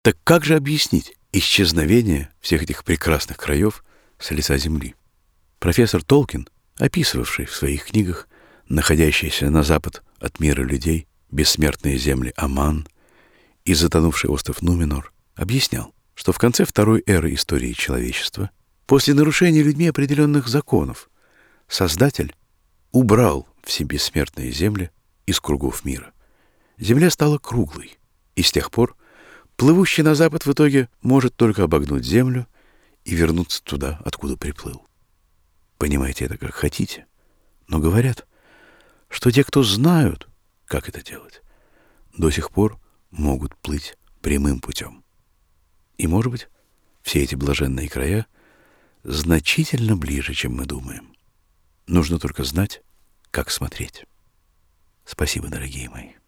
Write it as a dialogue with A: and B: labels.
A: Так как же объяснить исчезновение всех этих прекрасных краев с лица земли? Профессор Толкин, описывавший в своих книгах находящиеся на запад от мира людей бессмертные земли Аман и затонувший остров Нуменор, объяснял, что в конце второй эры истории человечества, после нарушения людьми определенных законов, Создатель убрал все бессмертные земли из кругов мира. Земля стала круглой, и с тех пор плывущий на запад в итоге может только обогнуть землю и вернуться туда, откуда приплыл. Понимаете это как хотите, но говорят, что те, кто знают, как это делать, до сих пор могут плыть прямым путем. И, может быть, все эти блаженные края значительно ближе, чем мы думаем. Нужно только знать, как смотреть. Спасибо, дорогие мои.